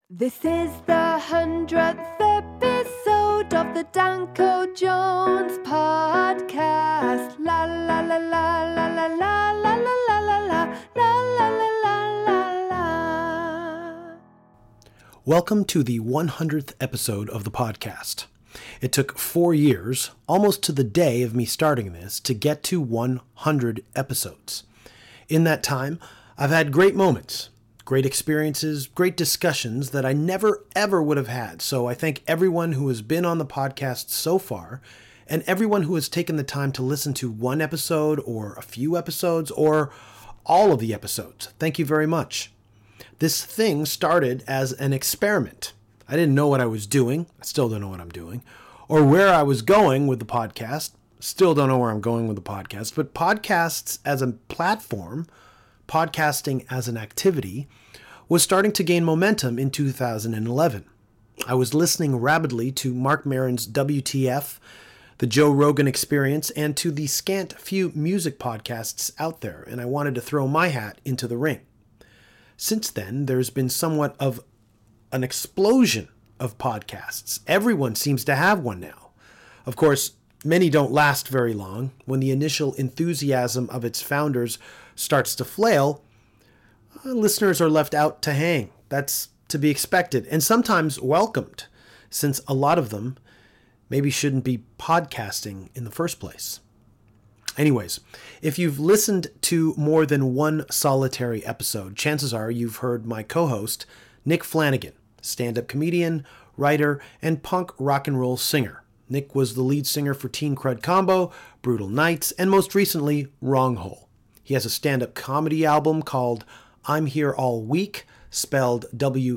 This is the 100th episode of the Danko Jones podcast. La la la la la la la la la la la la la la la la. Welcome to the 100th episode of the podcast. It took 4 years, almost to the day of me starting this, to get to 100 episodes. In that time, I've had great moments, great experiences, great discussions that I never ever would have had. So I thank everyone who has been on the podcast so far and everyone who has taken the time to listen to one episode or a few episodes or all of the episodes. Thank you very much. This thing started as an experiment. I didn't know what I was doing. I still don't know what I'm doing. Or where I was going with the podcast. Still don't know where I'm going with the podcast. But podcasts as a platform, podcasting as an activity, was starting to gain momentum in 2011. I was listening rabidly to Marc Maron's WTF, the Joe Rogan Experience, and to the scant few music podcasts out there, and I wanted to throw my hat into the ring. Since then, there's been somewhat of an explosion of podcasts. Everyone seems to have one now. Of course, many don't last very long. When the initial enthusiasm of its founders starts to flail, listeners are left out to hang. That's to be expected and sometimes welcomed, since a lot of them maybe shouldn't be podcasting in the first place. Anyways, if you've listened to more than one solitary episode, chances are you've heard my co-host, Nick Flanagan, stand-up comedian, writer, and punk rock and roll singer. Nick was the lead singer for Teen Crud Combo, Brutal Nights, and most recently, Wrong Hole. He has a stand-up comedy album called I'm Here All Week, spelled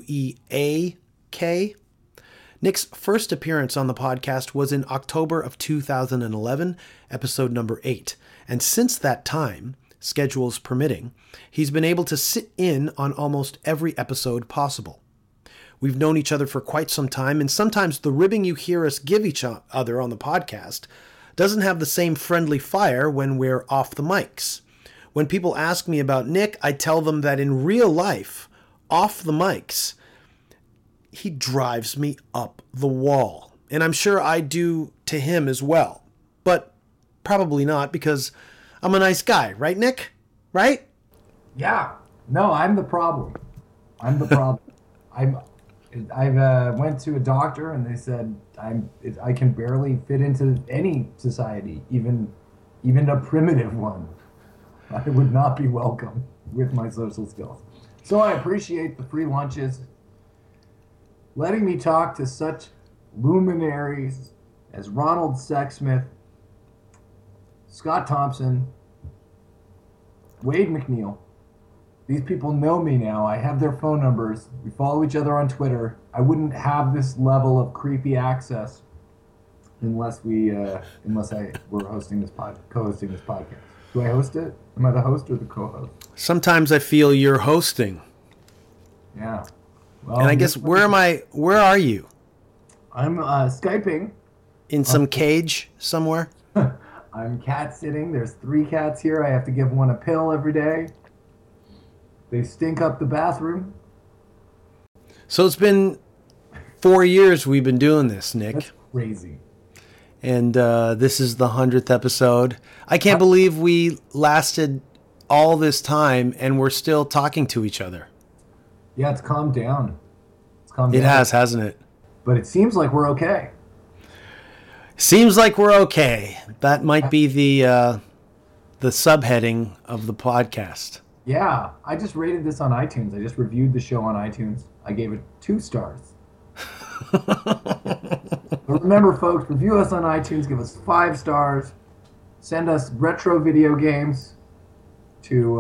W-E-A-K. Nick's first appearance on the podcast was in October of 2011, episode number 8. And since that time, schedules permitting, he's been able to sit in on almost every episode possible. We've known each other for quite some time, and sometimes the ribbing you hear us give each other on the podcast doesn't have the same friendly fire when we're off the mics. When people ask me about Nick, I tell them that in real life, off the mics, he drives me up the wall. And I'm sure I do to him as well. But probably not, because I'm a nice guy, right, Nick? Right? Yeah. No, I'm the problem. I'm the problem. I went to a doctor and they said I can barely fit into any society, even a primitive one. I would not be welcome with my social skills. So I appreciate the free lunches, letting me talk to such luminaries as Ronald Sexsmith, Scott Thompson, Wade McNeil. These people know me now. I have their phone numbers. We follow each other on Twitter. I wouldn't have this level of creepy access unless I were co-hosting this podcast. Do I host it? Am I the host or the co-host? Sometimes I feel you're hosting. Yeah. Well, and I guess where are you? I'm Skyping. In some cage somewhere? I'm cat sitting. There's 3 cats here. I have to give one a pill every day. They stink up the bathroom. So it's been 4 years we've been doing this, Nick. That's crazy. And this is the 100th episode. I can't believe we lasted all this time and we're still talking to each other. Yeah, it's calmed down. It has, hasn't it? But it seems like we're okay. Seems like we're okay. That might be the subheading of the podcast. Yeah, I just rated this on iTunes. I just reviewed the show on iTunes. I gave it 2 stars. But remember, folks, review us on iTunes. Give us 5 stars. Send us retro video games to...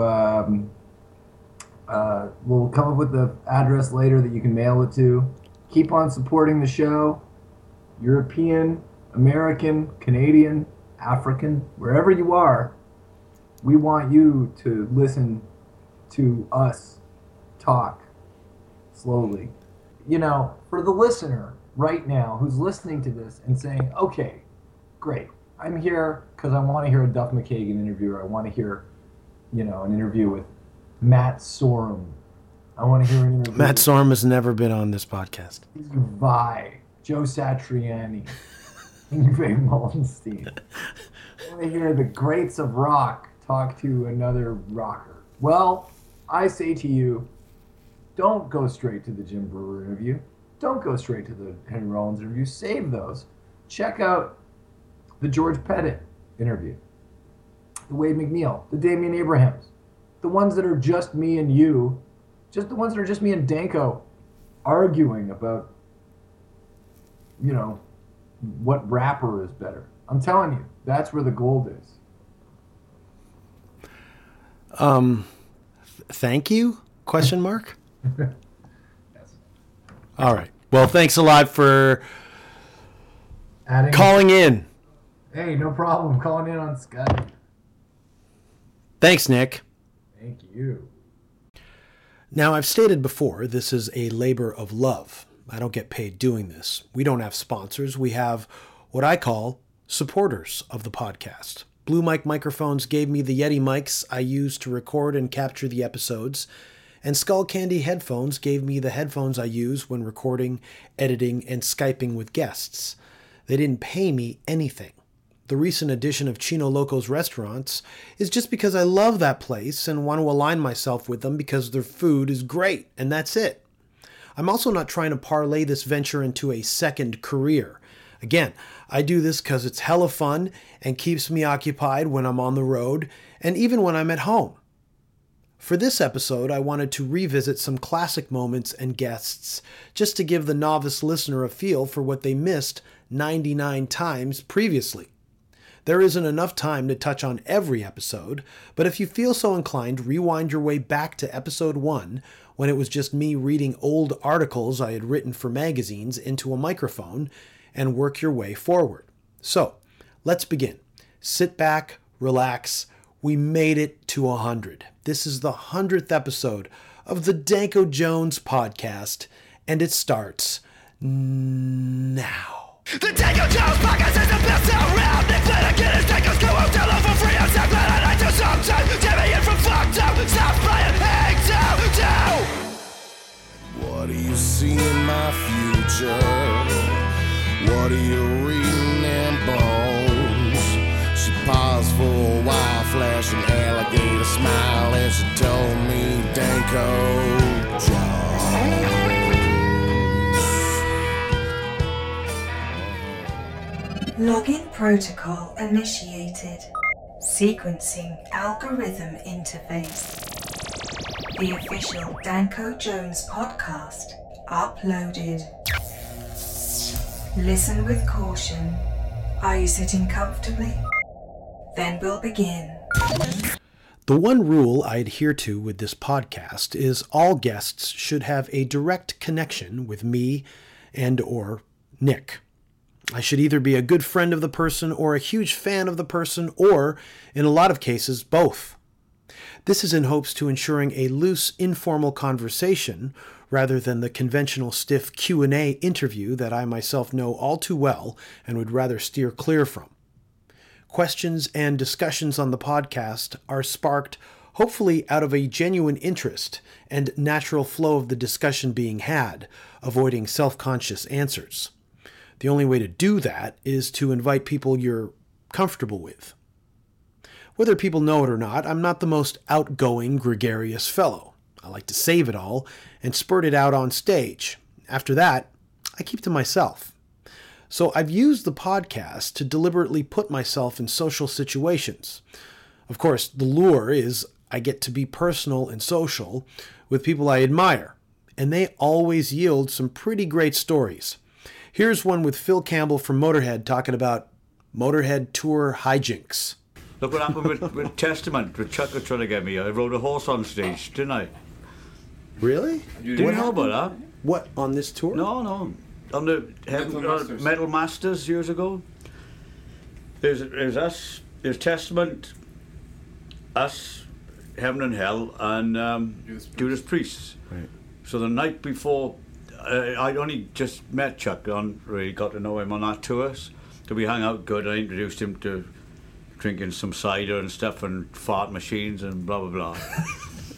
we'll come up with the address later that you can mail it to. Keep on supporting the show. European, American, Canadian, African, wherever you are, we want you to listen to us talk slowly. You know, for the listener right now who's listening to this and saying, okay, great, I'm here because I want to hear a Duff McKagan interview, or I want to hear, an interview with Matt Sorum. I want to hear an interview. Matt Sorum has never been on this podcast. Vi, Joe Satriani, Yngwie Malmsteen. I want to hear the greats of rock talk to another rocker. Well, I say to you, don't go straight to the Jim Brewer interview. Don't go straight to the Henry Rollins interview. Save those. Check out the George Pettit interview, the Wade McNeil, the Damian Abrahams, the ones that are just me and you, just the ones that are just me and Danko arguing about, you know, what rapper is better. I'm telling you, that's where the gold is. Thank you? Question mark? Yes. All right. Well, thanks a lot for Adding. calling in. Hey, no problem. Calling in on Skype. Thanks, Nick. Thank you. Now, I've stated before, this is a labor of love. I don't get paid doing this. We don't have sponsors. We have what I call supporters of the podcast. Blue Mic Microphones gave me the Yeti mics I use to record and capture the episodes, and Skull Candy headphones gave me the headphones I use when recording, editing, and Skyping with guests. They didn't pay me anything. The recent addition of Chino Loco's restaurants is just because I love that place and want to align myself with them because their food is great, and that's it. I'm also not trying to parlay this venture into a second career. Again, I do this because it's hella fun and keeps me occupied when I'm on the road and even when I'm at home. For this episode, I wanted to revisit some classic moments and guests just to give the novice listener a feel for what they missed 99 times previously. There isn't enough time to touch on every episode, but if you feel so inclined, rewind your way back to episode 1 when it was just me reading old articles I had written for magazines into a microphone and work your way forward. So, let's begin. Sit back, relax. We made it to 100. This is the 100th episode of the Danko Jones podcast, and it starts now. The Danko Jones podcast is the best around. Nick Flanagan is Danko's co-host. Hello for free. I'm so glad I do sometimes. Jamie in from fucked up. Stop playing Hang Down. What do you see in my future? What are you reading in bones? She paused for a while, flashing alligator smile, and she told me Danko Jones. Login protocol initiated. Sequencing algorithm interface. The official Danko Jones podcast uploaded. Listen with caution. Are you sitting comfortably? Then we'll begin. The one rule I adhere to with this podcast is all guests should have a direct connection with me and or Nick. I should either be a good friend of the person or a huge fan of the person, or, in a lot of cases, both. This is in hopes to ensuring a loose, informal conversation rather than the conventional stiff Q&A interview that I myself know all too well and would rather steer clear from. Questions and discussions on the podcast are sparked hopefully out of a genuine interest and natural flow of the discussion being had, avoiding self-conscious answers. The only way to do that is to invite people you're comfortable with. Whether people know it or not, I'm not the most outgoing, gregarious fellow. I like to save it all and spurt it out on stage. After that, I keep to myself. So I've used the podcast to deliberately put myself in social situations. Of course, the lure is I get to be personal and social with people I admire, and they always yield some pretty great stories. Here's one with Phil Campbell from Motorhead talking about Motorhead tour hijinks. Look what happened with Testament, with Chuck was trying to get me. I rode a horse on stage, didn't I? Really? Didn't know about that? What, on this tour? No. On the Metal Masters years ago. There's us, there's Testament, us, Heaven and Hell, and Judas Priest. Right. So the night before, I'd only just met Chuck, really got to know him on that tour. So we hung out good. I introduced him to drinking some cider and stuff and fart machines and blah, blah, blah.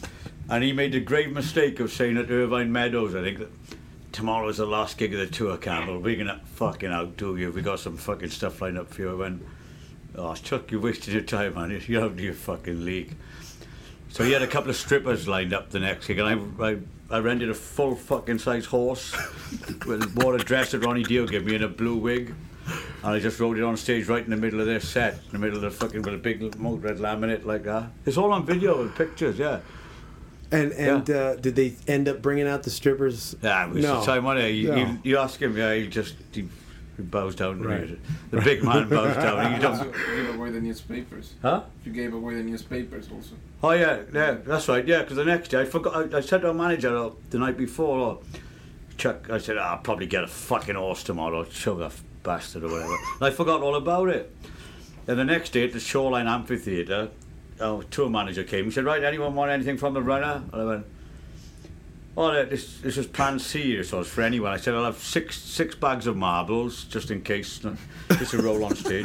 And he made the grave mistake of saying at Irvine Meadows, I think, that tomorrow's the last gig of the tour, Campbell. We're going to fucking outdo you. We got some fucking stuff lined up for you. I went, oh, Chuck, you wasted your time, man. You're out of your fucking league. So he had a couple of strippers lined up the next gig, and I rented a full fucking size horse, wore a dress that Ronnie Dio gave me in a blue wig, and I just rode it on stage right in the middle of their set, in the middle of the fucking, with a big red laminate like that. It's all on video and pictures, yeah. And did they end up bringing out the strippers? Yeah, it was the time, wasn't it? You ask him, yeah, he bows down. Right. The big man bows down. You gave away the newspapers. Huh? You gave away the newspapers also. Oh yeah, that's right. Yeah, because the next day I forgot. I said to our manager the night before, Chuck, I said, I'll probably get a fucking horse tomorrow. Show that bastard or whatever. And I forgot all about it. And the next day at the Shoreline Amphitheatre, our tour manager came. He said, right, anyone want anything from the runner? And I went, oh, this is planned serious, so it's for anyone. I said, I'll have six bags of marbles, just in case, just to roll on stage.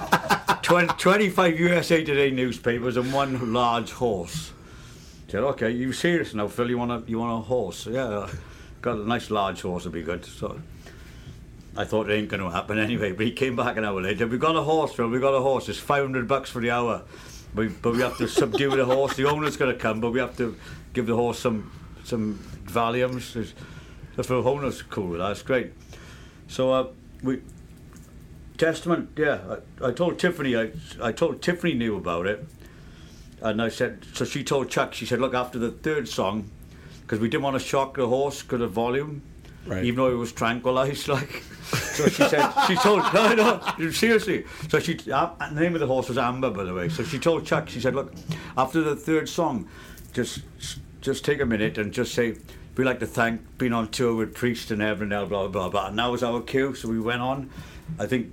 25 USA Today newspapers and one large horse. I said, okay, you serious now, Phil? You want a horse? Yeah, got a nice large horse would be good. So I thought it ain't going to happen anyway, but he came back an hour later. We got a horse, Phil, we got a horse. It's $500 for the hour. But we have to subdue the horse. The owner's going to come, but we have to give the horse some Valiums. The owner's cool with that. It's great. So Testament, yeah. I told Tiffany. I told Tiffany knew about it, and I said. So she told Chuck. She said, look, after the third song, because we didn't want to shock the horse because of volume, right. Even though it was tranquilized, like. So she told, no, seriously. So the name of the horse was Amber, by the way. So she told Chuck, she said, look, after the third song, just take a minute and just say, we'd like to thank being on tour with Priest and Evan and blah, blah, blah. And that was our cue, so we went on. I think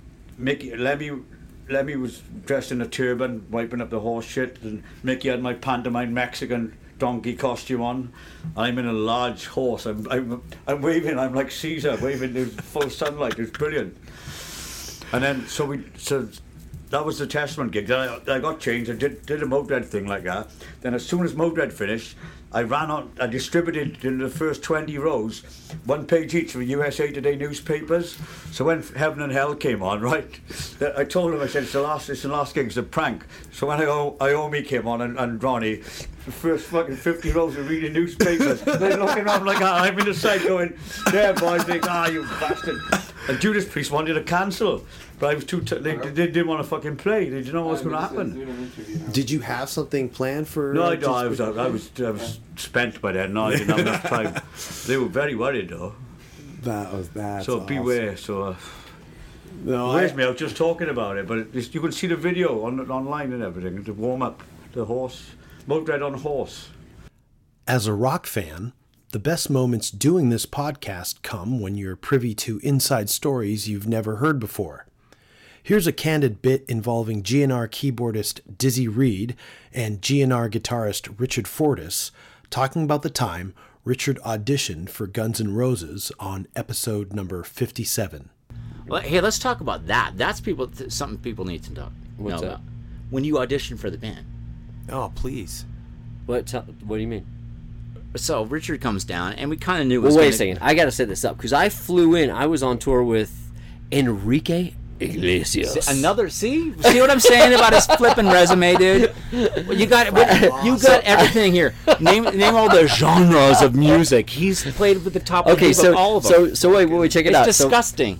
Lemmy was dressed in a turban, wiping up the horse shit, and Mickey had my pantomime Mexican donkey costume on. I'm in a large horse. I'm waving. I'm like Caesar waving in full sunlight. It was brilliant. And then so that was the Testament gig. Then I got changed. I did a Motörhead thing like that. Then as soon as Motörhead finished, I ran on. I distributed in the first 20 rows, one page each of the USA Today newspapers. So when Heaven and Hell came on, right, I told him, I said, it's the last gig, it's a prank. So when Iommi came on and Ronnie, the first fucking 50 rows of reading newspapers, they're looking around like that. I'm in the side going, yeah, boys, you bastard. And Judas Priest wanted to cancel, but I was too. They didn't want to fucking play. They didn't know what was going to happen. Did you have something planned for? No, I was spent by then. No, I didn't have enough time. They were very worried though. That's so awesome. Beware. So. No, where's me? I was just talking about it, but you can see the video online and everything to warm up the horse. Motörhead on horse. As a rock fan, the best moments doing this podcast come when you're privy to inside stories you've never heard before. Here's a candid bit involving GNR keyboardist Dizzy Reed and GNR guitarist Richard Fortus talking about the time Richard auditioned for Guns N' Roses on episode number 57. Well, hey, let's talk about that. That's something people need to know about. When you audition for the band. Oh, please. What do you mean? So Richard comes down, and we kind of knew. Well, wait a second. I got to set this up because I flew in. I was on tour with Enrique Iglesias. See what I'm saying about his flipping resume, dude? You got everything here. Name all the genres of music. He's played with the top of all of them. So wait, check it out. It's disgusting.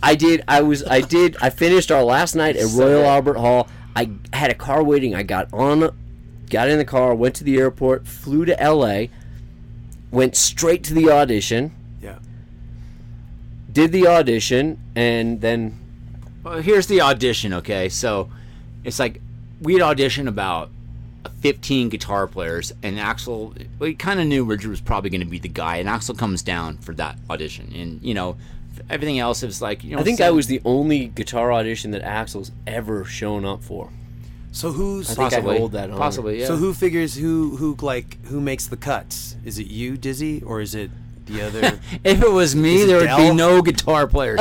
I finished our last night at Royal Albert Hall. I had a car waiting. I got in the car, went to the airport, flew to LA, went straight to the audition. Yeah. Did the audition, and then... Well, here's the audition, okay? So, it's like, we'd auditioned about 15 guitar players, and Axl, we kind of knew Richard was probably going to be the guy, and Axl comes down for that audition. And, everything else is like, I think I was the only guitar audition that Axl's ever shown up for. So who's... I think I hold that honor. Possibly, yeah. So who figures who makes the cuts? Is it you, Dizzy, or is it the other... If it was me, there would be no guitar players.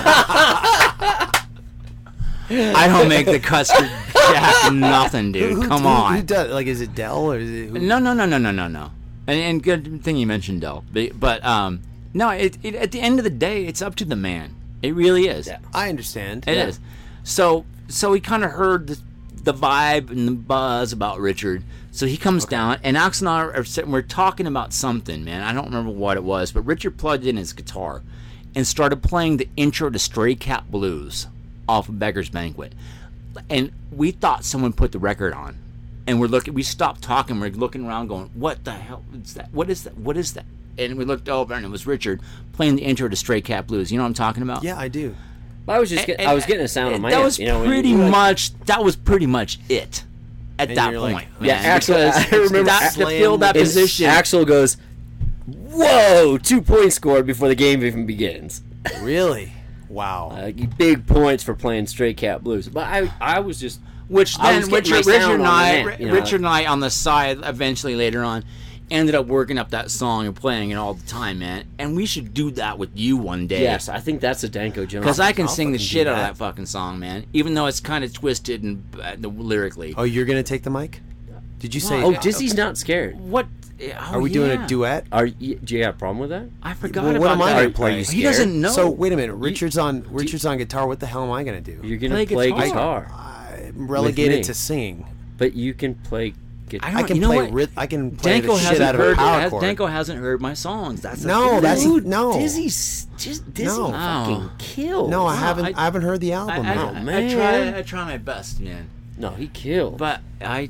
I don't make the cuts for jack nothing, dude. Come on. Who does? Like, is it Dell or is it... Who? No. And good thing you mentioned Del. But no, it at the end of the day, it's up to the man. It really is. Yeah, I understand. It is. So he kind of heard the vibe and the buzz about Richard. So he comes down, and Axel and I are sitting, we're talking about something, man. I don't remember what it was, but Richard plugged in his guitar and started playing the intro to Stray Cat Blues off of Beggar's Banquet. And we thought someone put the record on. And we stopped talking, we're looking around going, what the hell is that? What is that? What is that? And we looked over, and it was Richard playing the intro to Stray Cat Blues. You know what I'm talking about? Yeah, I do. I was getting a sound on my that end. Was that was pretty much it at that point. Like, yeah, Axel, I remember to fill that position. Axel goes, whoa, 2 points scored before the game even begins. Really? Wow. Big points for playing Stray Cat Blues. But I was just... Which then Richard and I on the side eventually later on ended up working up that song and playing it all the time, man. And we should do that with you one day. Yes, I think that's a Danko Jones. Because I can sing the shit out of that fucking song, man. Even though it's kind of twisted and lyrically. Oh, you're gonna take the mic? Did you say? Oh, Dizzy's not scared. What? Are we doing a duet? Do you have a problem with that? I forgot about that. What am I gonna play? He doesn't know. So wait a minute. Richard's on guitar. What the hell am I gonna do? You're gonna play guitar. I'm relegated to singing. But you can play. I can play the shit out of a power chord. Danko hasn't heard my songs. That's no. Dizzy's fucking killed. No, I haven't heard the album. Man, I try my best, man. No, he killed. But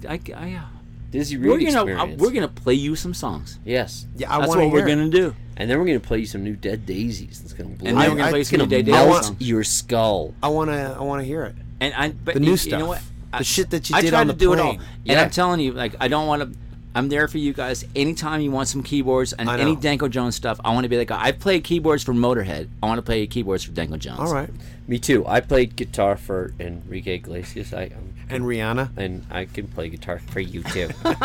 Dizzy Reed experience. We're gonna play you some songs. Yes. Yeah, that's what we're gonna do. And then we're gonna play you some new Dead Daisies. It's gonna blow. And then we're gonna play some new Dead Daisies. Melt your skull. I wanna hear it. But the new stuff. You know what? The shit that you did on the plane. I tried to do it all. Yeah. And I'm telling you, like, I don't want to... I'm there for you guys. Anytime you want some keyboards and any Danko Jones stuff, I want to be that guy. I played keyboards for Motorhead. I want to play keyboards for Danko Jones. All right. Me too. I played guitar for Enrique Iglesias. And Rihanna. And I can play guitar for you too.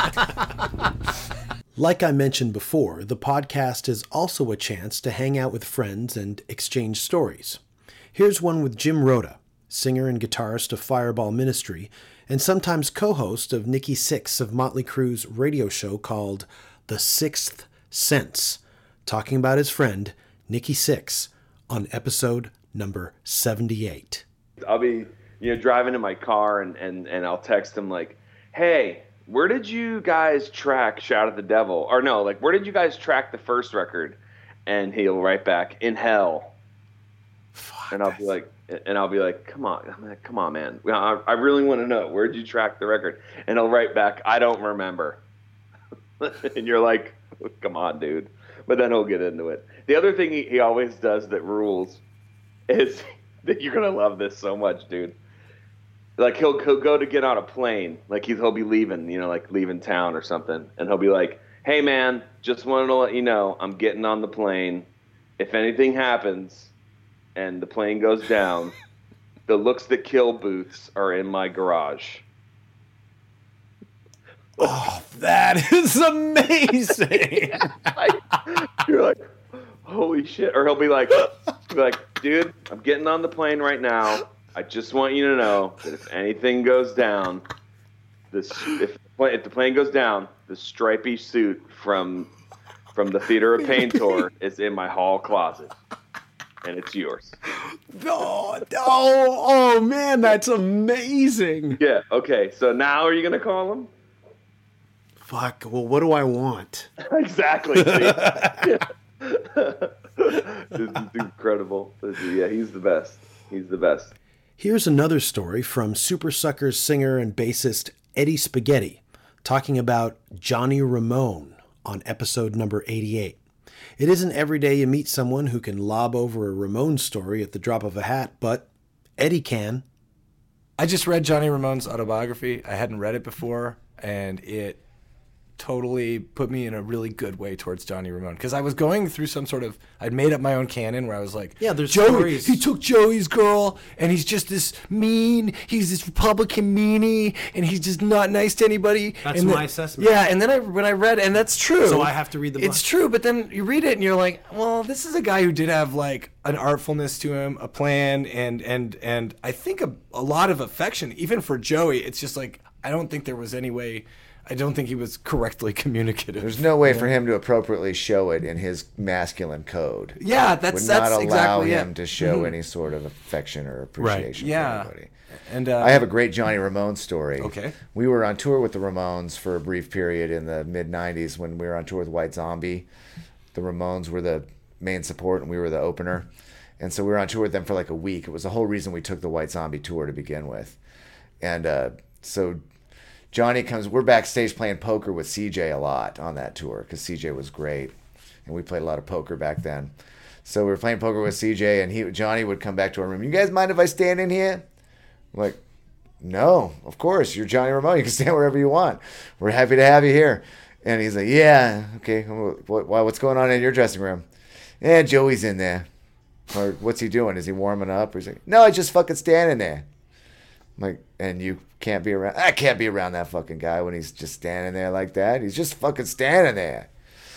Like I mentioned before, the podcast is also a chance to hang out with friends and exchange stories. Here's one with Jim Rhoda, singer and guitarist of Fireball Ministry, and sometimes co-host of Nikki Sixx of Motley Crue's radio show called The Sixth Sense, talking about his friend, Nikki Sixx, on episode number 78. I'll be, driving in my car and I'll text him like, hey, where did you guys track Shout at the Devil? Or no, like, where did you guys track the first record? And he'll write back, in hell. Fuck, and I'll be like, come on, man. I really want to know, where'd you track the record? And he'll write back, I don't remember. And you're like, come on, dude. But then he'll get into it. The other thing he always does that rules is that you're going to love this so much, dude. Like, he'll go to get on a plane. Like, he'll be leaving, like leaving town or something. And he'll be like, hey, man, just wanted to let you know I'm getting on the plane. If anything happens and the plane goes down, the Looks That Kill booths are in my garage. Oh, that is amazing. You're like, holy shit. Or he'll be like, dude, I'm getting on the plane right now. I just want you to know that if anything goes down, if the plane goes down, the stripy suit from the Theater of Pain tour is in my hall closet. And it's yours. Oh, man, that's amazing. Yeah, okay. So now are you going to call him? Fuck, well, what do I want? Exactly. This is incredible. Yeah, he's the best. He's the best. Here's another story from Super Suckers singer and bassist Eddie Spaghetti talking about Johnny Ramone on episode number 88. It isn't every day you meet someone who can lob over a Ramone story at the drop of a hat, but Eddie can. I just read Johnny Ramone's autobiography. I hadn't read it before, and it totally put me in a really good way towards Johnny Ramone, because I was going through I'd made up my own canon where I was like, yeah, there's Joey, stories. He took Joey's girl, and he's just this mean, he's this Republican meanie, and he's just not nice to anybody. That's my assessment. Yeah, and then when I read, and that's true. So I have to read the book. It's true, but then you read it and you're like, well, this is a guy who did have like an artfulness to him, a plan, and I think a lot of affection, even for Joey. It's just like, I don't think there was any way I don't think he was correctly communicative. There's no way for him to appropriately show it in his masculine code. Yeah, that's would not allow exactly him it. to show any sort of affection or appreciation Yeah. for anybody. And I have a great Johnny Ramone story. Okay. We were on tour with the Ramones for a brief period in the mid-'90s when we were on tour with White Zombie. The Ramones were the main support and we were the opener. And so we were on tour with them for like a week. It was the whole reason we took the White Zombie tour to begin with. And so Johnny comes, we're backstage playing poker with CJ a lot on that tour because CJ was great. And we played a lot of poker back then. So we were playing poker with CJ and Johnny would come back to our room. You guys mind if I stand in here? I'm like, no, of course. You're Johnny Ramone. You can stand wherever you want. We're happy to have you here. And he's like, yeah, okay. What's going on in your dressing room? Yeah, Joey's in there. Or what's he doing? Is he warming up? Or he's like, no, he's just fucking standing there. I'm like, and you can't be around? I can't be around that fucking guy when he's just standing there like that. He's just fucking standing there.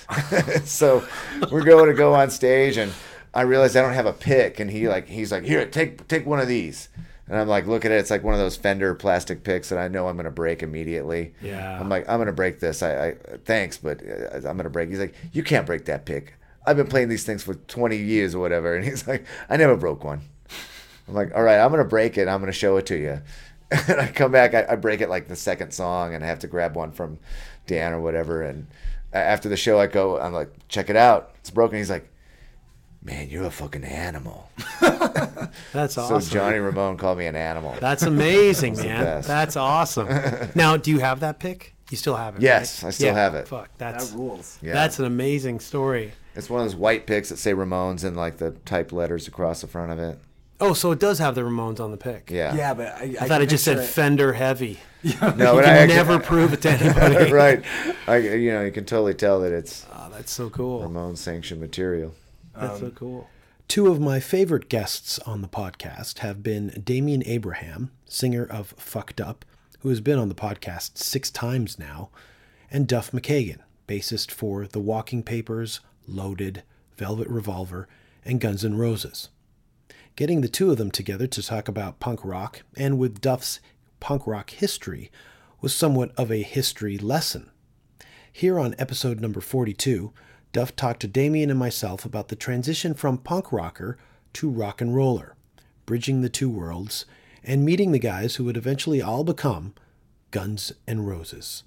So we're going to go on stage, and I realize I don't have a pick, and he's like, here, take one of these. And I'm like, look at it. It's like one of those Fender plastic picks that I know I'm going to break immediately. Yeah. I'm like, I'm going to break this. I thanks, but I'm going to break. He's like, you can't break that pick. I've been playing these things for 20 years or whatever. And he's like, I never broke one. I'm like, all right, I'm going to break it. I'm going to show it to you. And I come back, I break it like the second song, and I have to grab one from Dan or whatever. And after the show, I'm like, check it out. It's broken. He's like, man, you're a fucking animal. That's awesome. So Johnny Ramone called me an animal. That's amazing, That's the man. best. That's awesome. Now, do you have that pick? You still have it? Yes, right? I still have it. Fuck, That rules. Yeah. That's an amazing story. It's one of those white picks that say Ramones and like the typed letters across the front of it. Oh, so it does have the Ramones on the pick. Yeah. Yeah, but I thought it just said Fender Heavy. No, you but can never prove it to anybody. Right. You can totally tell that it's that's so cool. Ramones sanctioned material. That's so cool. Two of my favorite guests on the podcast have been Damian Abraham, singer of Fucked Up, who has been on the podcast 6 times now, and Duff McKagan, bassist for The Walking Papers, Loaded, Velvet Revolver, and Guns N' Roses. Getting the two of them together to talk about punk rock, and with Duff's punk rock history, was somewhat of a history lesson. Here on episode number 42, Duff talked to Damian and myself about the transition from punk rocker to rock and roller, bridging the two worlds, and meeting the guys who would eventually all become Guns N' Roses.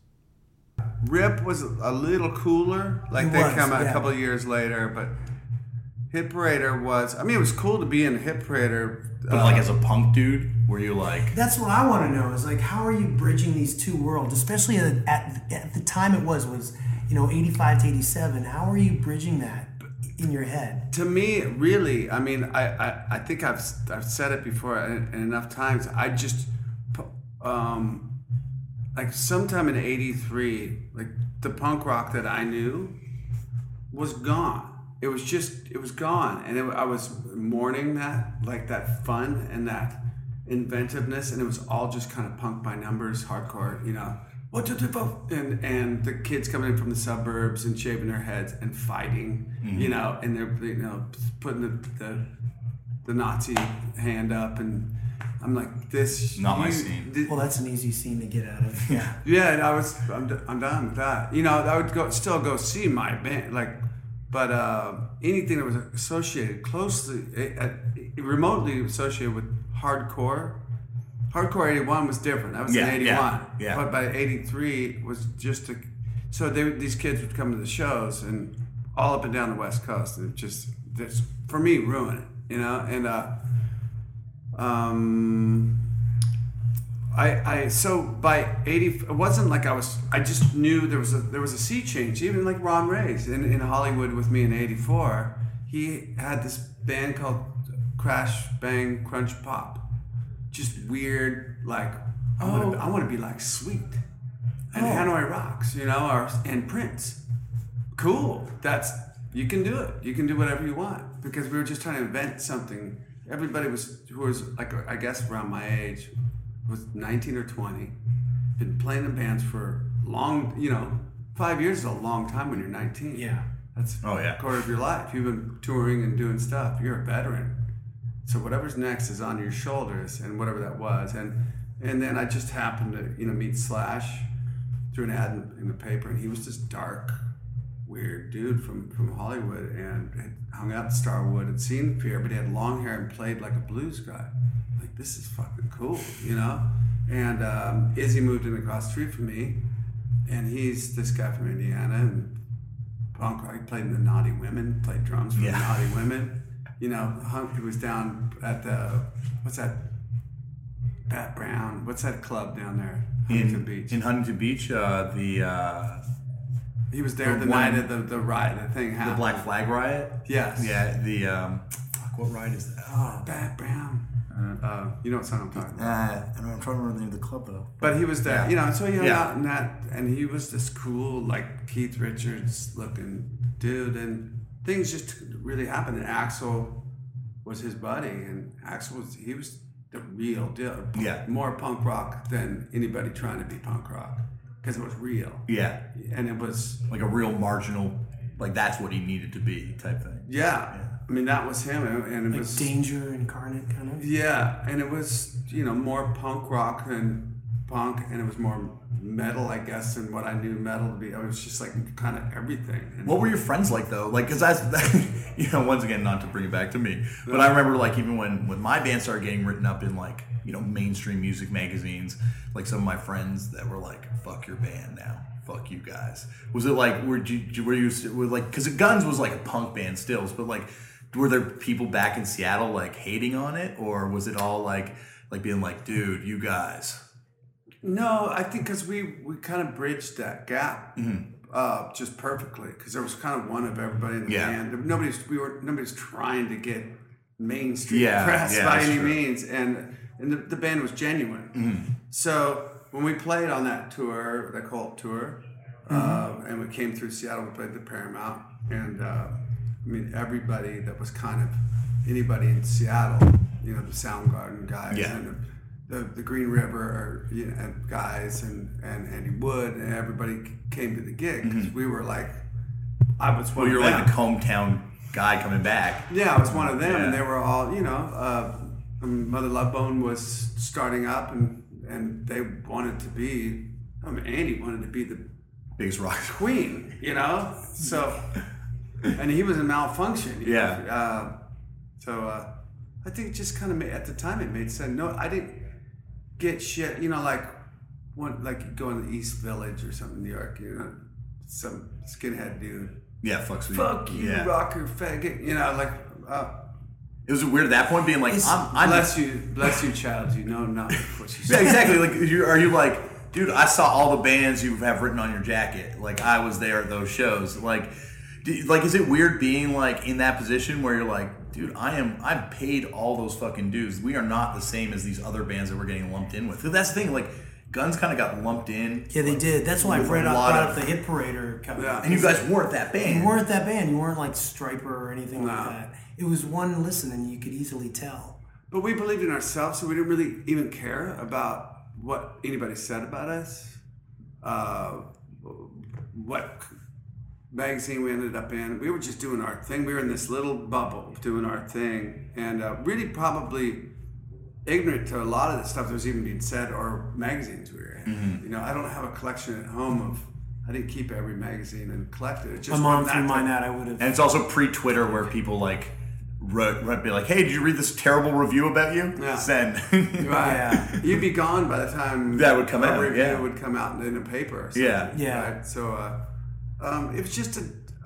Rip was a little cooler, like they come out a couple of years later, but Hit Parader was, it was cool to be in Hit Parader. But like as a punk dude, were you like... That's what I want to know, is like, how are you bridging these two worlds, especially at the time it was 85 to 87. How are you bridging that in your head? To me, really, I think I've said it before and enough times. I just, like sometime in '83, like the punk rock that I knew was gone. It was gone, and I was mourning that, like that fun and that inventiveness, and it was all just kind of punk by numbers, hardcore, and the kids coming in from the suburbs and shaving their heads and fighting, and they're putting the Nazi hand up, and I'm like, this not my scene. Well, that's an easy scene to get out of. Yeah. Yeah, and I'm done with that. I would still go see my band, but anything that was associated closely, remotely associated with hardcore. Hardcore 81 was different. That was in 81. Yeah. But by 83 was just these kids would come to the shows and all up and down the West Coast, and just for me ruin it, and so by 80, it wasn't like I just knew there was a sea change. Even like Ron Reyes in Hollywood with me in 84, he had this band called Crash Bang Crunch Pop. Just weird, like I want to be like Sweet and Hanoi Rocks, and Prince. Cool. You can do it. You can do whatever you want, because we were just trying to invent something. Everybody who was like, I guess around my age, was 19 or 20, been playing in bands for long. 5 years is a long time when you're 19. Yeah. That's a quarter of your life. You've been touring and doing stuff. You're a veteran. So whatever's next is on your shoulders, and whatever that was, and then I just happened to meet Slash through an ad in the paper, and he was this dark, weird dude from Hollywood, and had hung out at Starwood, had seen Fear, but he had long hair and played like a blues guy. Like, this is fucking cool, you know? And Izzy moved in across the street from me, and he's this guy from Indiana, and punk rock. He played in the Naughty Women, played drums for the Naughty Women. You know, he was down at the, what's that? Pat Brown. What's that club down there? Huntington Beach. In Huntington Beach, he was there the night of the riot, the thing happened. The Black Flag riot? Yes. Yeah, fuck, what riot is that? Oh, Pat Brown. You know what song I'm talking about. I'm trying to remember the name of the club, though. But he was there, you know, so he hung out in that, and he was this cool, like, Keith Richards looking dude, and things just really happened, and Axl was his buddy, and Axl was the real deal. Yeah. More punk rock than anybody trying to be punk rock, because it was real. Yeah. And it was... like a real marginal, like that's what he needed to be type thing. Yeah. I mean, that was him, and it like was... Danger incarnate, kind of? Yeah, and it was, you know, more punk rock than punk, and it was more metal, I guess, than what I knew metal to be. It was just like kind of everything. And what were your friends like though? Like, cause that's, you know, once again, not to bring it back to me, but I remember like even when my band started getting written up in like, you know, mainstream music magazines, like some of my friends that were like, fuck your band now. Fuck you guys. Was it like, were you like, cause Guns was like a punk band still, but like, were there people back in Seattle like hating on it, or was it all like being like, dude, you guys? No, I think because we kind of bridged that gap just perfectly, because there was kind of one of everybody in the band. Nobody's trying to get mainstream press by any means, and the band was genuine. So when we played on that tour, the Cult tour, and we came through Seattle, we played the Paramount, and I mean, everybody that was kind of anybody in Seattle, you know, the Soundgarden guys and the Green River guys and Andy Wood, and everybody came to the gig because we were like, I was one of them. Well, you're like the hometown guy coming back. Yeah, I was one of them, and they were all, you know, Mother Love Bone was starting up, and they wanted to be, I mean, Andy wanted to be the biggest rock queen, you know, so... And he was in Malfunction. You know? So I think it just kind of at the time it made sense. No, I didn't get shit. You know, like you go in the East Village or something in New York. You know, some skinhead dude. Yeah, fuck you, rocker faggot. You know, like. It was weird at that point being like, bless you, child. You know not what you Yeah, say. exactly. Like, are you like, dude? I saw all the bands you have written on your jacket. Like, I was there at those shows. Like, is it weird being like in that position where you're like, dude, I've paid all those fucking dues. We are not the same as these other bands that we're getting lumped in with. That's the thing. Like, Guns kind of got lumped in. Yeah, they did. That's why I brought up the Hit Parader. And you guys weren't that band. You weren't that band. You weren't like Striper or anything like that. It was one listen, and you could easily tell. But we believed in ourselves, so we didn't really even care about what anybody said about us. What magazine we ended up in. We were just doing our thing. We were in this little bubble doing our thing, and really probably ignorant to a lot of the stuff that was even being said or magazines we were in. You know, I don't have a collection at home I didn't keep every magazine and collect it. My mom threw mine out. I would have. And it's also pre-Twitter where people like would be like, hey, did you read this terrible review about you? Yeah. Send. Right. Yeah. You'd be gone by the time that would come out. Review would come out in a paper. Or something, Yeah. Right? So it was just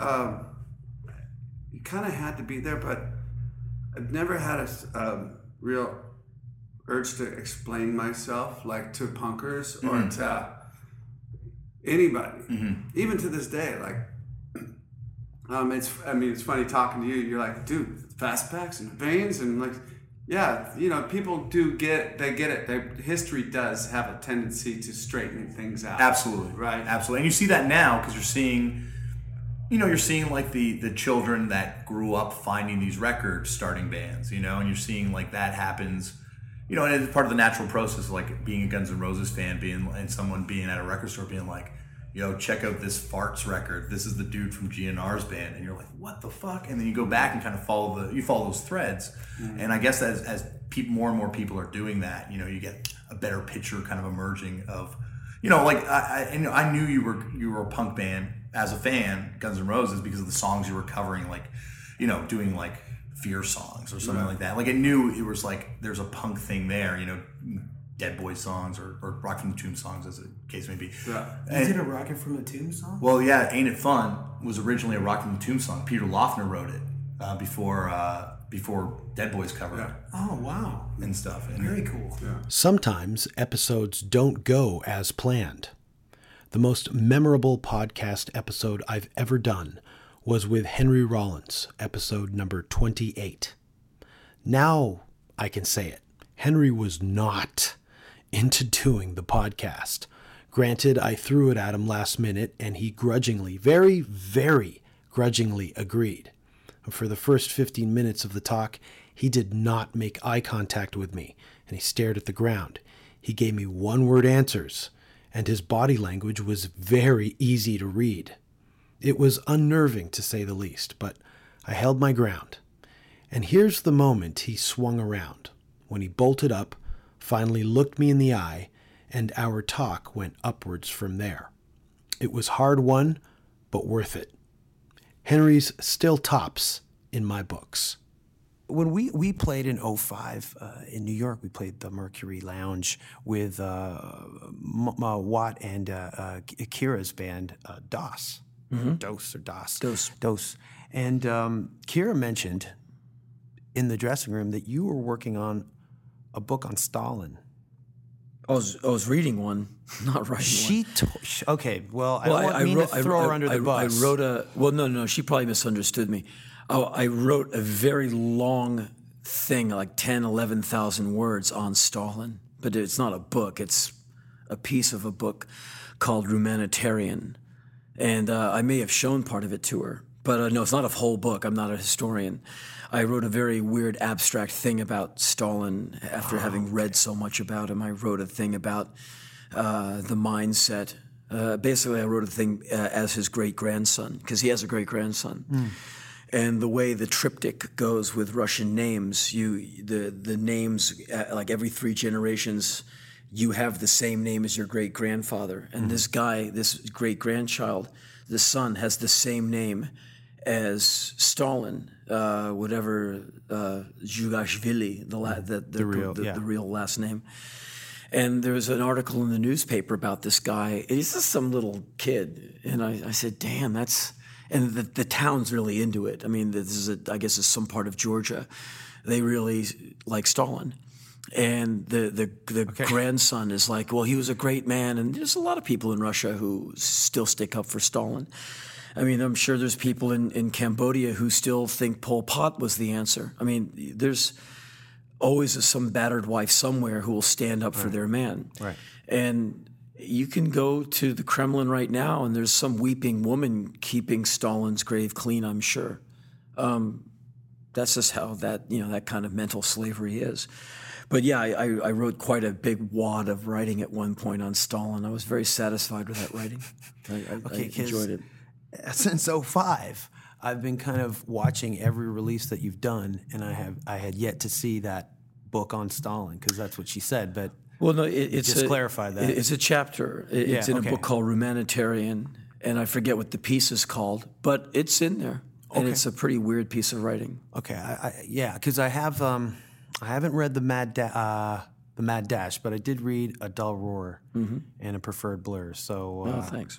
you kind of had to be there, but I've never had a real urge to explain myself, like to punkers or to anybody, even to this day. Like, it's funny talking to you. You're like, dude, fast packs and veins and like, yeah, you know, people do get it. History does have a tendency to straighten things out. Absolutely. Right. Absolutely. And you see that now because you're seeing like the children that grew up finding these records, starting bands, you know, and you're seeing like that happens, you know, and it's part of the natural process, like being a Guns N' Roses fan, and someone being at a record store being like, yo, check out this Farts record. This is the dude from GNR's band. And you're like, what the fuck? And then you go back and kind of follow those threads. And I guess as more and more people are doing that, you know, you get a better picture kind of emerging of, like I knew you were a punk band as a fan, Guns N' Roses, because of the songs you were covering, like, doing like Fear songs or something like that. Like I knew it was like there's a punk thing there, Dead Boy songs or Rock from the Tomb songs, as the case may be. Yeah. You did a Rocket from the Tomb song? Well, yeah, Ain't It Fun was originally a Rock from the Tomb song. Peter Loeffner wrote it before Dead Boys covered it. Oh, wow. And stuff. And very cool. Yeah. Sometimes episodes don't go as planned. The most memorable podcast episode I've ever done was with Henry Rollins, episode number 28. Now I can say it. Henry was not into doing the podcast. Granted, I threw it at him last minute, and he grudgingly, very, very grudgingly agreed. For the first 15 minutes of the talk, he did not make eye contact with me, and he stared at the ground. He gave me one-word answers, and his body language was very easy to read. It was unnerving, to say the least, but I held my ground. And here's the moment he swung around, when he bolted up, finally looked me in the eye, and our talk went upwards from there. It was hard-won, but worth it. Henry's still tops in my books. When we played in 2005 in New York, we played the Mercury Lounge with Watt and Kira's band, DOS. Mm-hmm. Dose or DOS. Dose. And Kira mentioned in the dressing room that you were working on a book on Stalin. I was reading one, not writing one. Okay, well, I don't mean to throw her under the bus. I wrote no, she probably misunderstood me. I wrote a very long thing, like 10, 11,000 words on Stalin, but it's not a book. It's a piece of a book called Humanitarian. And I may have shown part of it to her, but no, it's not a whole book. I'm not a historian. I wrote a very weird abstract thing about Stalin after having read so much about him. I wrote a thing about the mindset. Basically, I wrote a thing as his great-grandson, because he has a great-grandson. Mm. And the way the triptych goes with Russian names, the names, like every 3 generations, you have the same name as your great-grandfather. And this guy, this great-grandchild, the son, has the same name as Stalin, Zhugashvili, the real last name. And there was an article in the newspaper about this guy. He's just some little kid. And I said, damn, that's... And the town's really into it. I mean, I guess it's some part of Georgia. They really like Stalin. And the grandson is like, well, he was a great man. And there's a lot of people in Russia who still stick up for Stalin. I mean, I'm sure there's people in Cambodia who still think Pol Pot was the answer. I mean, there's always some battered wife somewhere who will stand up for their man. Right. And you can go to the Kremlin right now, and there's some weeping woman keeping Stalin's grave clean, I'm sure. That's just how that kind of mental slavery is. But yeah, I wrote quite a big wad of writing at one point on Stalin. I was very satisfied with that writing. I enjoyed it. Since 2005, I've been kind of watching every release that you've done, and I had yet to see that book on Stalin, because that's what she said, but well, no, it's just clarify that. It's a chapter. It's in a book called Humanitarian, and I forget what the piece is called, but it's in there, and it's a pretty weird piece of writing. Okay, because I haven't read the Mad Dash, but I did read A Dull Roar and A Preferred Blur. So thanks.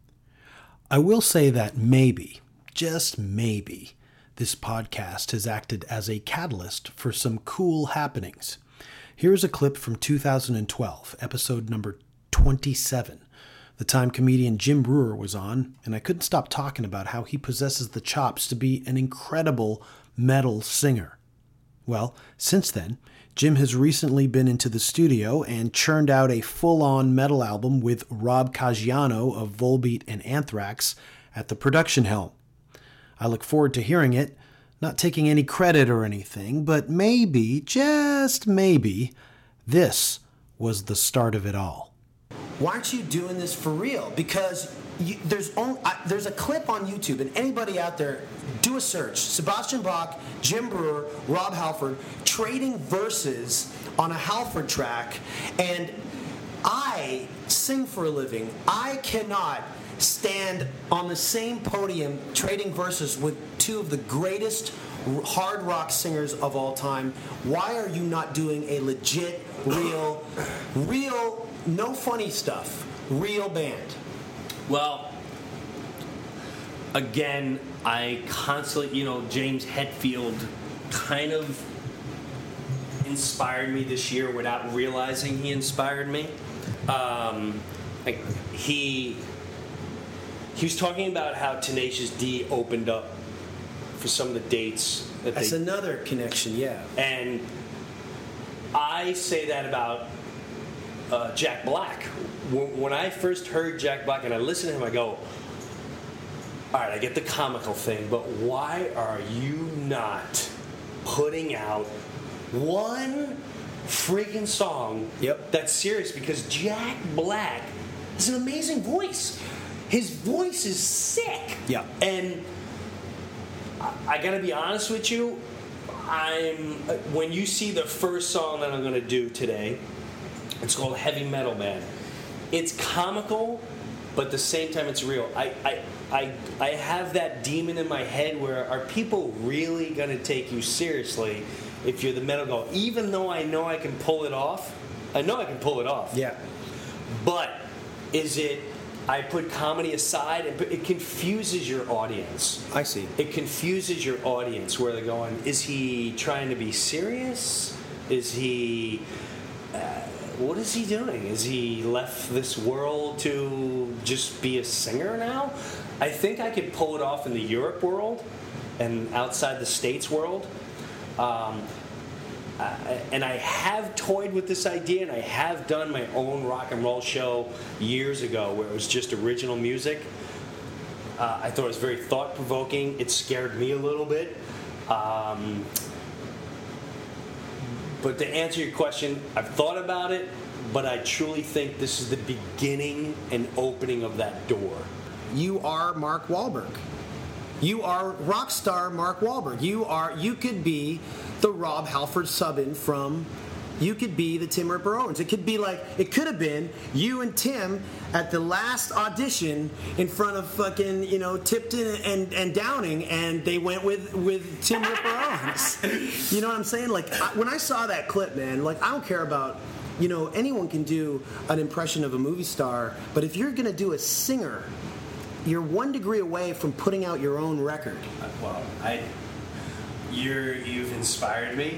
I will say that maybe, just maybe, this podcast has acted as a catalyst for some cool happenings. Here's a clip from 2012, episode number 27. The time comedian Jim Breuer was on, and I couldn't stop talking about how he possesses the chops to be an incredible metal singer. Well, since then, Jim has recently been into the studio and churned out a full-on metal album with Rob Caggiano of Volbeat and Anthrax at the production helm. I look forward to hearing it, not taking any credit or anything, but maybe, just maybe, this was the start of it all. Why aren't you doing this for real? Because there's a clip on YouTube, and anybody out there, do a search. Sebastian Bach, Jim Breuer, Rob Halford, trading verses on a Halford track, and I sing for a living. I cannot stand on the same podium trading verses with two of the greatest hard rock singers of all time. Why are you not doing a legit, real, no funny stuff, real band? Well, again, I constantly, James Hetfield kind of inspired me this year without realizing he inspired me. He was talking about how Tenacious D opened up for some of the dates that That's another connection, yeah. And I say that about Jack Black. When I first heard Jack Black and I listened to him, I go, all right, I get the comical thing, but why are you not putting out one freaking song that's serious? Because Jack Black has an amazing voice. His voice is sick. Yeah. And I gotta be honest with you, when you see the first song that I'm gonna do today, it's called Heavy Metal Man. It's comical, but at the same time it's real. I have that demon in my head where are people really gonna take you seriously if you're the metal guy? Even though I know I can pull it off, Yeah. But is it? I put comedy aside, it confuses your audience. I see. It confuses your audience where they're going, is he trying to be serious? Is he... what is he doing? Is he left this world to just be a singer now? I think I could pull it off in the Europe world and outside the States world. And I have toyed with this idea, and I have done my own rock and roll show years ago where it was just original music. I thought it was very thought-provoking. It scared me a little bit. But to answer your question, I've thought about it, but I truly think this is the beginning and opening of that door. You are Mark Wahlberg. You are rock star Mark Wahlberg. You could be the Rob Halford sub-in from, you could be the Tim Ripper Owens. It could have been you and Tim at the last audition in front of fucking, Tipton and Downing, and they went with Tim Ripper Owens. You know what I'm saying? When I saw that clip, man, I don't care about, anyone can do an impression of a movie star, but if you're going to do a singer, you're 1 degree away from putting out your own record. Well, you've inspired me.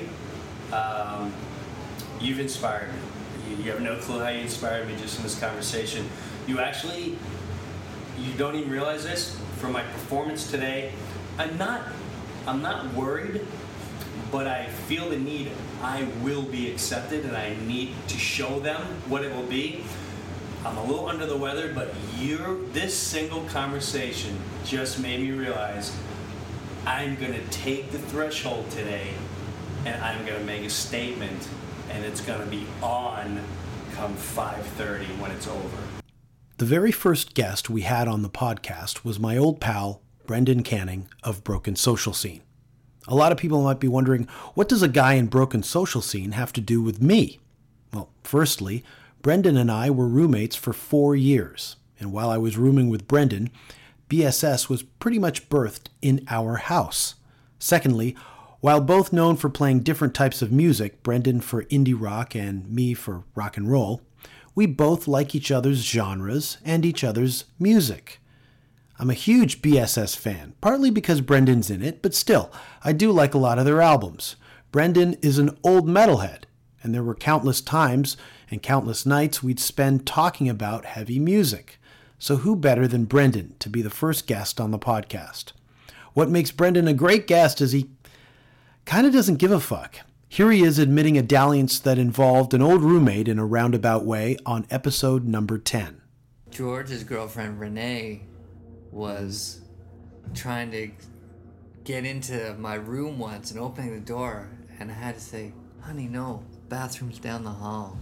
You've inspired me. You have no clue how you inspired me just in this conversation. You don't even realize this. For my performance today, I'm not worried, but I feel the need. I will be accepted, and I need to show them what it will be. I'm a little under the weather, but this single conversation just made me realize I'm going to take the threshold today, and I'm going to make a statement, and it's going to be on come 5:30 when it's over. The very first guest we had on the podcast was my old pal, Brendan Canning of Broken Social Scene. A lot of people might be wondering, what does a guy in Broken Social Scene have to do with me? Well, firstly, Brendan and I were roommates for 4 years, and while I was rooming with Brendan, BSS was pretty much birthed in our house. Secondly, while both known for playing different types of music, Brendan for indie rock and me for rock and roll, we both like each other's genres and each other's music. I'm a huge BSS fan, partly because Brendan's in it, but still, I do like a lot of their albums. Brendan is an old metalhead, and there were countless times and countless nights we'd spend talking about heavy music. So who better than Brendan to be the first guest on the podcast? What makes Brendan a great guest is he kind of doesn't give a fuck. Here he is admitting a dalliance that involved an old roommate in a roundabout way on episode number 10. George's girlfriend Renee was trying to get into my room once and opening the door, and I had to say, honey, no, bathroom's down the hall.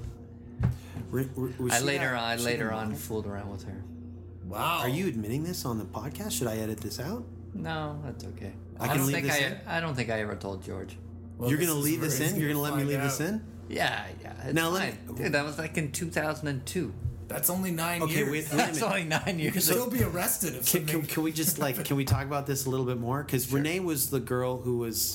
I later on fooled around with her. Wow. Are you admitting this on the podcast? Should I edit this out? No, that's okay. I don't think I ever told George. Well, you're going to leave this in? You're going to let me leave this in? Yeah. It's Now, fine. Dude, that was like in 2002. That's only 9 Okay, years. wait a That's minute. only 9 You years. could still be arrested if something. Can we just can we talk about this a little bit more? Because Renee was the girl who was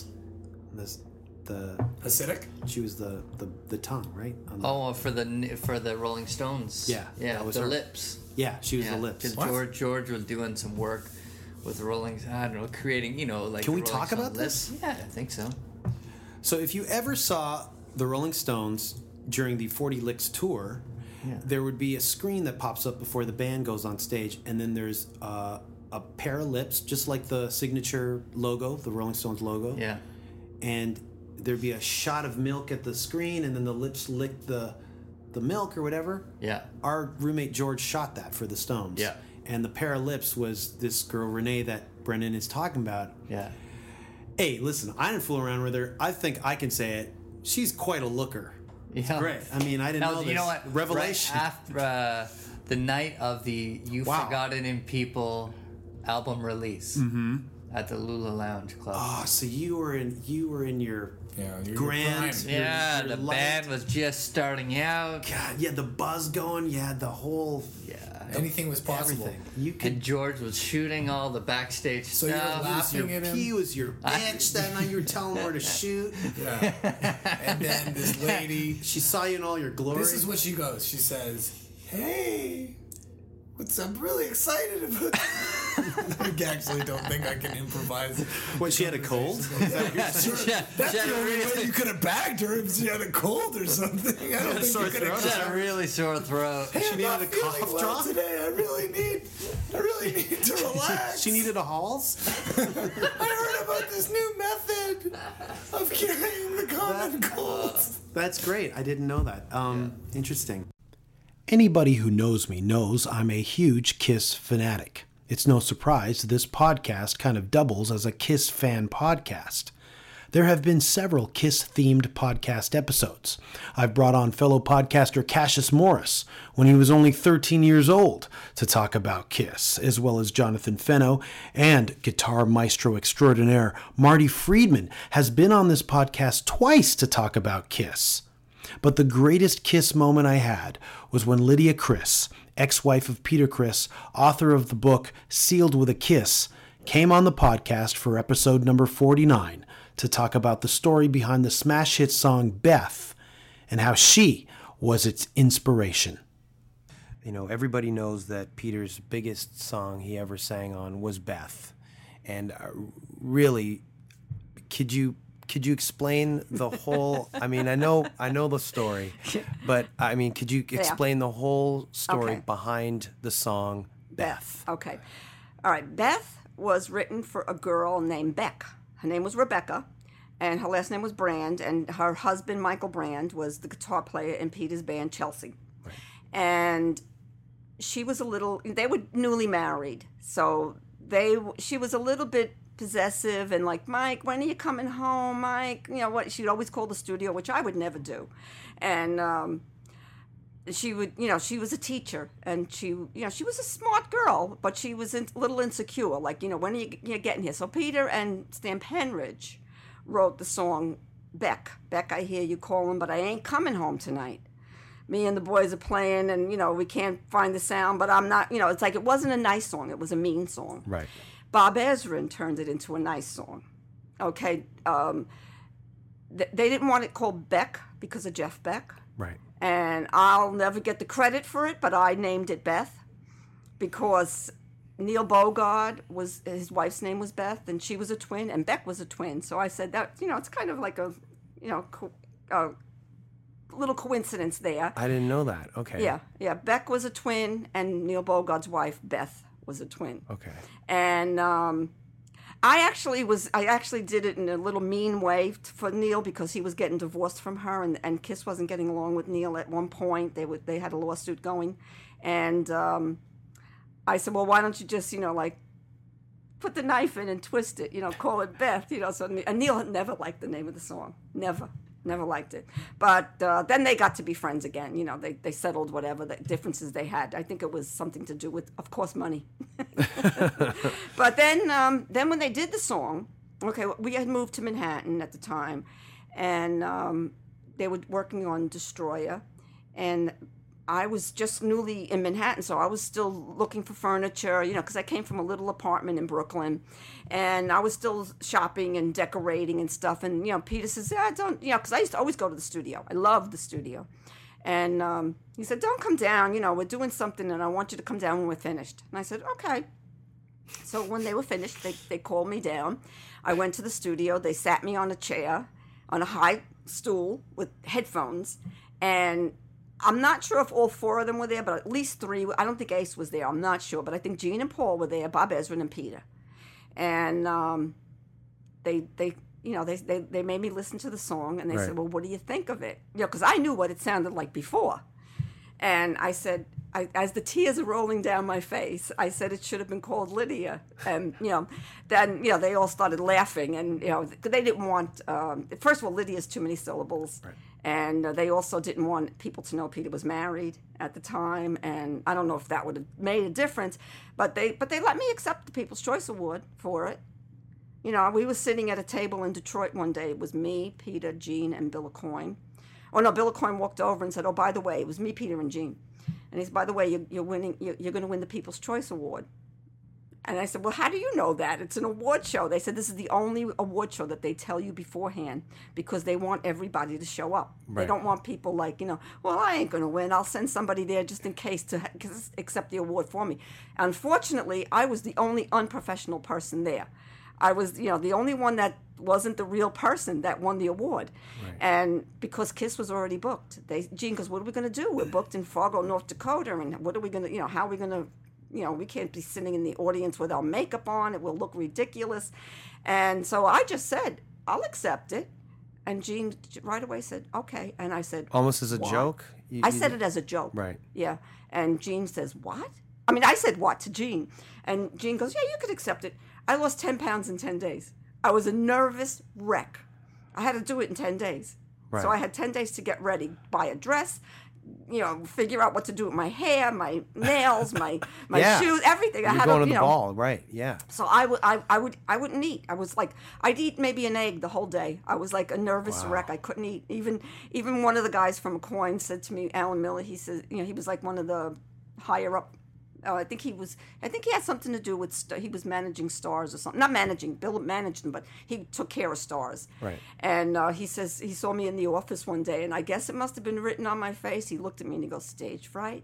the Hasidic. She was the tongue, right? Oh, for the Rolling Stones. Yeah, Yeah, that was the her. lips. Yeah, she was the lips. Because George was doing some work with Rolling. I don't know, creating. Like. Can we the Rolling talk Stone about this? lips. Yeah, I think so. So if you ever saw the Rolling Stones during the 40 Licks tour, there would be a screen that pops up before the band goes on stage, and then there's a pair of lips, just like the signature logo, the Rolling Stones logo. Yeah. And there'd be a shot of milk at the screen, and then the lips lick the milk or whatever. Yeah. Our roommate George shot that for the Stones. Yeah. And the pair of lips was this girl Renee that Brendan is talking about. Yeah. Hey, listen, I didn't fool around with her. I think I can say it. She's quite a looker. It's great. I mean, I didn't know this. You know what? Revelation. Right after the night of the You Forgotten in People album release at the Lula Lounge Club. Oh, so you were in your grand. Yeah, your the light. band was just starting out. God, you had the buzz going. You had the whole. Yeah. Anything was possible. Everything. You could. And George was shooting all the backstage So stuff. you were laughing at him. He was your bitch that night. You were telling her where to shoot. Yeah. And then this lady. She saw you in all your glory. This is what she goes. She says, "Hey, I'm really excited about." I actually don't think I can improvise. What, she had a cold? That's the only way you could have bagged her if she had a cold or something. I don't think you could have. She had a really sore throat. Hey, She I'm needed not a feeling cough well drop? today. I really need to relax. She needed a Halls? I heard about this new method of curing the common cold. That's great. I didn't know that. Interesting. Anybody who knows me knows I'm a huge Kiss fanatic. It's no surprise this podcast kind of doubles as a Kiss fan podcast. There have been several Kiss-themed podcast episodes. I've brought on fellow podcaster Cassius Morris when he was only 13 years old to talk about Kiss, as well as Jonathan Fenno, and guitar maestro extraordinaire Marty Friedman has been on this podcast twice to talk about Kiss. But the greatest Kiss moment I had was when Lydia Criss, ex-wife of Peter Criss, author of the book Sealed with a Kiss, came on the podcast for episode number 49 to talk about the story behind the smash hit song Beth and how she was its inspiration. You know, everybody knows that Peter's biggest song he ever sang on was Beth. And really, could you explain the whole? I mean, I know the story, but I mean, could you explain the whole story behind the song Beth? Okay. All right. Beth was written for a girl named Beck. Her name was Rebecca, and her last name was Brand, and her husband, Michael Brand, was the guitar player in Peter's band, Chelsea. Right. And she was they were newly married, so she was a little bit possessive and like, Mike, when are you coming home, Mike? You know what? She'd always call the studio, which I would never do. And she would, she was a teacher, and she was a smart girl, but she was a little insecure. Like, when are you getting here? So Peter and Stan Penridge wrote the song Beck. Beck, I hear you calling, but I ain't coming home tonight. Me and the boys are playing, and we can't find the sound, but I'm not. It's like it wasn't a nice song; it was a mean song. Right. Bob Ezrin turned it into a nice song. Okay. They didn't want it called Beck because of Jeff Beck. Right. And I'll never get the credit for it, but I named it Beth because Neil Bogart his wife's name was Beth, and she was a twin, and Beck was a twin. So I said that, it's kind of like a little coincidence there. I didn't know that. Okay. Yeah. Beck was a twin, and Neil Bogart's wife, Beth, was a twin. Okay. And I actually did it in a little mean way for Neil because he was getting divorced from her, and Kiss wasn't getting along with Neil at one point. They had a lawsuit going, and I said, well, why don't you just put the knife in and twist it, call it Beth, So and Neil had never liked the name of the song, never liked it. But then they got to be friends again. They settled whatever the differences they had. I think it was something to do with, of course, money. But then when they did the song, okay, we had moved to Manhattan at the time, and they were working on Destroyer, and I was just newly in Manhattan, so I was still looking for furniture, because I came from a little apartment in Brooklyn, and I was still shopping and decorating and stuff. And, Peter says, don't, because I used to always go to the studio. I loved the studio. And he said, don't come down, we're doing something, and I want you to come down when we're finished. And I said, okay. So when they were finished, they called me down. I went to the studio. They sat me on a chair, on a high stool with headphones, and I'm not sure if all 4 of them were there, but at least 3. I don't think Ace was there. I'm not sure, but I think Gene and Paul were there, Bob Ezrin and Peter. And they made me listen to the song, and they said, well, what do you think of it? Because I knew what it sounded like before. And I said, as the tears are rolling down my face, I said it should have been called Lydia. And, then, they all started laughing. And, they didn't want, first of all, Lydia's too many syllables. Right. And they also didn't want people to know Peter was married at the time. And I don't know if that would have made a difference. But they let me accept the People's Choice Award for it. We were sitting at a table in Detroit one day. It was me, Peter, Gene, and Bill Aucoin. Oh, no, Bill Aucoin walked over and said, oh, by the way, it was me, Peter, and Gene. And he said, by the way, you're going to win the People's Choice Award. And I said, well, how do you know that? It's an award show. They said this is the only award show that they tell you beforehand because they want everybody to show up. Right. They don't want people like, well, I ain't going to win. I'll send somebody there just in case to accept the award for me. Unfortunately, I was the only unprofessional person there. I was, the only one that wasn't the real person that won the award. Right. And because KISS was already booked. Gene goes, what are we going to do? We're booked in Fargo, North Dakota, and what are we going to, how are we going to, we can't be sitting in the audience with our makeup on. It will look ridiculous. And so I just said, I'll accept it. And Gene right away said, okay. And I said, almost as a what? Joke? I said it as a joke. Right. Yeah. And Gene says, what? I mean, I said what to Gene. And Gene goes, yeah, you could accept it. I lost 10 pounds in 10 days. I was a nervous wreck. I had to do it in 10 days. Right. So I had 10 days to get ready, buy a dress, figure out what to do with my hair, my nails, my shoes, everything. You're going to the ball, right? Yeah. So I wouldn't eat. I was like, I'd eat maybe an egg the whole day. I was like a nervous wreck. I couldn't eat. Even one of the guys from Aucoin said to me, Alan Miller. He said, he was like one of the higher up. I think he had something to do with, he was managing stars or something. Not managing, Bill managed them, but he took care of stars. Right. And he says, he saw me in the office one day, and I guess it must have been written on my face. He looked at me and he goes, stage fright?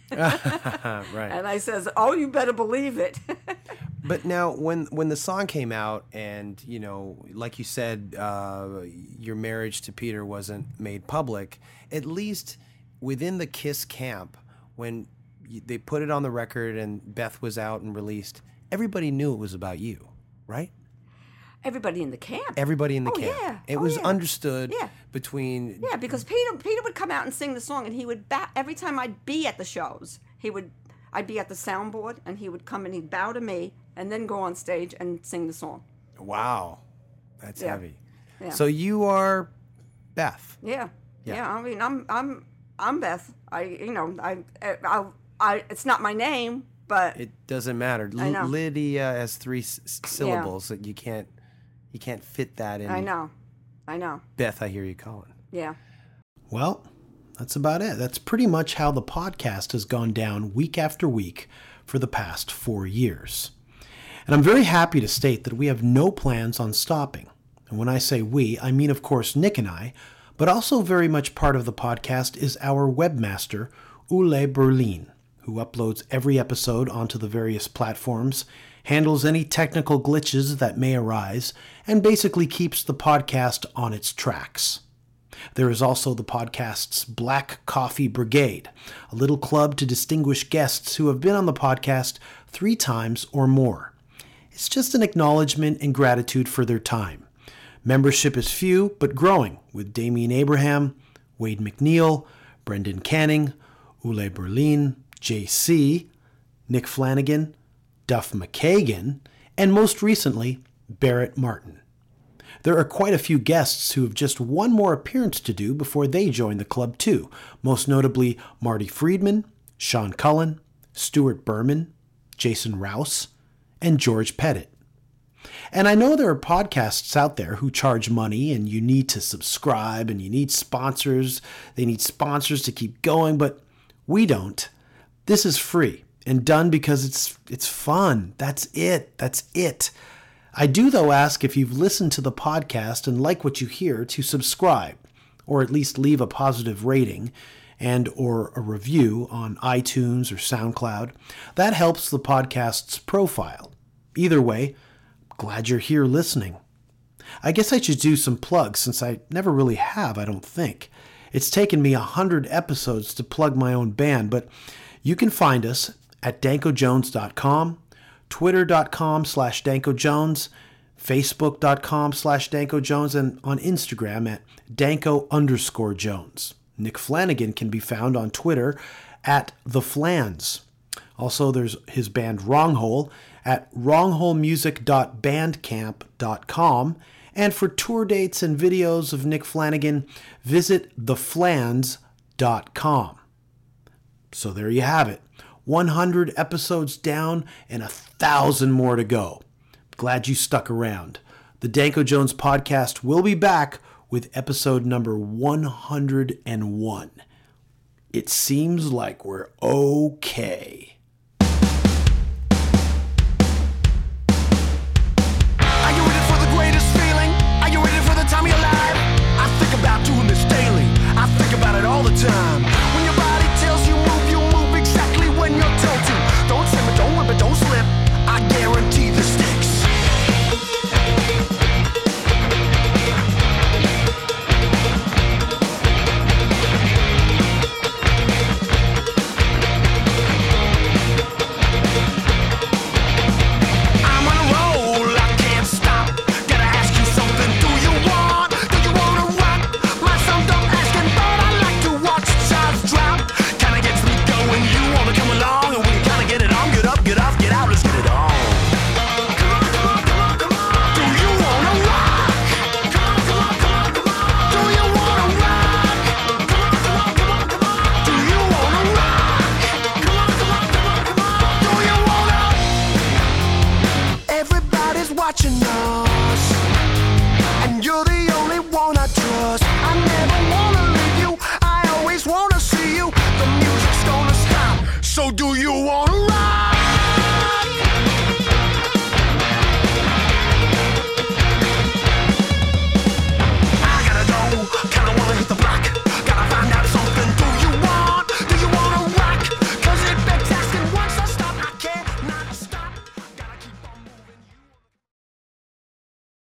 Right. And I says, oh, you better believe it. But now, when the song came out, and like you said, your marriage to Peter wasn't made public, at least within the KISS camp, when they put it on the record and Beth was out and released, everybody knew it was about you, right? Everybody in the camp. Everybody in the camp. Yeah. It was understood between... Yeah, because Peter would come out and sing the song, and he would every time I'd be at the shows, I'd be at the soundboard, and he would come and he'd bow to me, and then go on stage and sing the song. Wow, that's heavy. Yeah. So you are Beth. Yeah. I mean, I'm Beth. It's not my name, but it doesn't matter. I know. Lydia has 3 syllables that you can't fit that in. I know. Beth, I hear you calling. Yeah. Well, that's about it. That's pretty much how the podcast has gone down week after week for the past 4 years. And I'm very happy to state that we have no plans on stopping. And when I say we, I mean, of course, Nick and I, but also very much part of the podcast is our webmaster, Ule Berlin, who uploads every episode onto the various platforms, handles any technical glitches that may arise, and basically keeps the podcast on its tracks. There is also the podcast's Black Coffee Brigade, a little club to distinguish guests who have been on the podcast 3 times or more. It's just an acknowledgement and gratitude for their time. Membership is few, but growing, with Damien Abraham, Wade McNeil, Brendan Canning, Ule Berlin, JC, Nick Flanagan, Duff McKagan, and most recently, Barrett Martin. There are quite a few guests who have just one more appearance to do before they join the club too, most notably Marty Friedman, Sean Cullen, Stuart Berman, Jason Rouse, and George Pettit. And I know there are podcasts out there who charge money and you need to subscribe and you need sponsors. They need sponsors to keep going, but we don't. This is free and done because it's fun. That's it. I do, though, ask if you've listened to the podcast and like what you hear to subscribe, or at least leave a positive rating and or a review on iTunes or SoundCloud. That helps the podcast's profile. Either way, glad you're here listening. I guess I should do some plugs since I never really have, I don't think. It's taken me 100 episodes to plug my own band, but you can find us at dankojones.com, twitter.com/dankojones, facebook.com/dankojones, and on Instagram at danko_jones. Nick Flanagan can be found on Twitter at TheFlans. Also, there's his band Wronghole at wrongholemusic.bandcamp.com. And for tour dates and videos of Nick Flanagan, visit theflans.com. So there you have it. 100 episodes down and 1,000 more to go. Glad you stuck around. The Danko Jones podcast will be back with episode number 101. It seems like we're okay. Are you ready for the greatest feeling? Are you ready for the time of your life? I think about doing this daily. I think about it all the time. When your body tells you move exactly when you're told to. Don't slip it, don't whip it, don't slip. I guarantee the sticks. Watching us, and you're the only one I trust. I never wanna leave you, I always wanna see you. The music's gonna stop, so do you wanna ride?